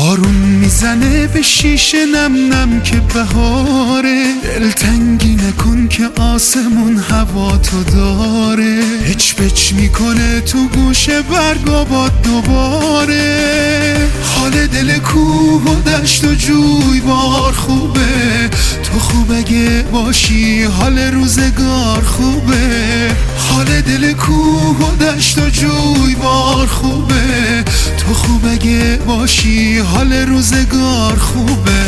بارون میزنه به شیشه نم نم که بهاره، دلتنگی نکن که آسمون هوا تو داره، پچ پچ میکنه تو گوشه برگا باد دوباره. حال دل کوه و دشت و جوی بار خوبه، تو خوب اگه باشی حال روزگار خوبه. حال دل کوه و دشت و جوی بار خوبه، تو خوب اگه باشی حال روزگار خوبه.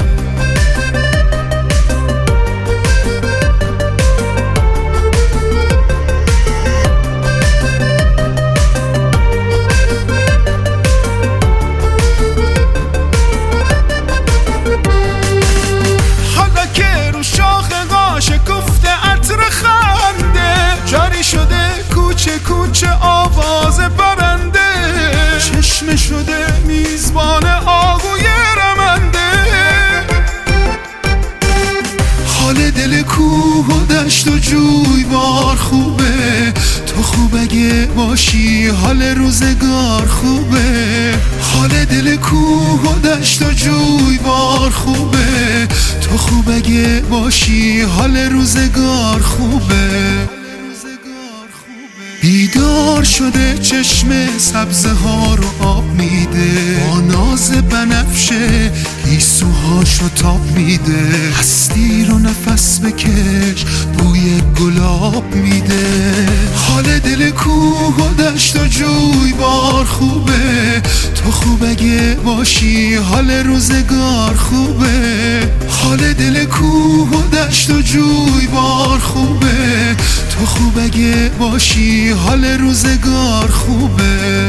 کوچه کوچه آواز برنده، چشم شده میزبان آهوی رمنده. حال دل کوه و دشت و جوی بار خوبه، تو خوب اگه باشی حال روزگار خوبه. حال دل کوه و دشت و جوی بار خوبه، تو خوب اگه باشی حال روزگار خوبه. بیدار شده چشم سبزه ها رو آب میده، با ناز بنفشه گیسوهاشو تاب میده. هستی رو نفس بکش بوی گلاب میده. حال دل کوه و دشت و جوی بار خوبه، تو خوب اگه باشی حال روزگار خوبه. حال دل کوه و دشت و جوی بار خوبه، تو خوب اگه باشی حال روزگار خوبه.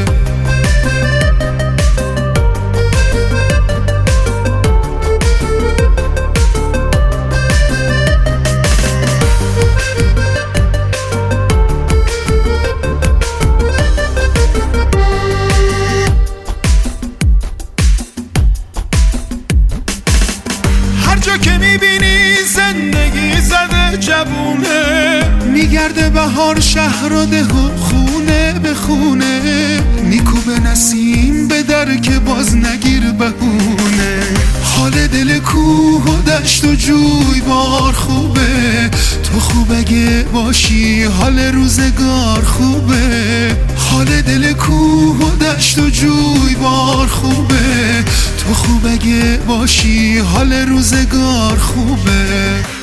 هر جا که میبینی زندگی زده جوونه، میگرده بهار شهر و ده و خونه به خونه. میکوبه نسیم به در که باز نگیر بهونه. حال دل کوه و دشت و جوی بار خوبه، تو خوب اگه باشی حال روزگار خوبه. حال دل کوه و دشت و جوی بار خوبه، تو خوب اگه باشی حال روزگار خوبه.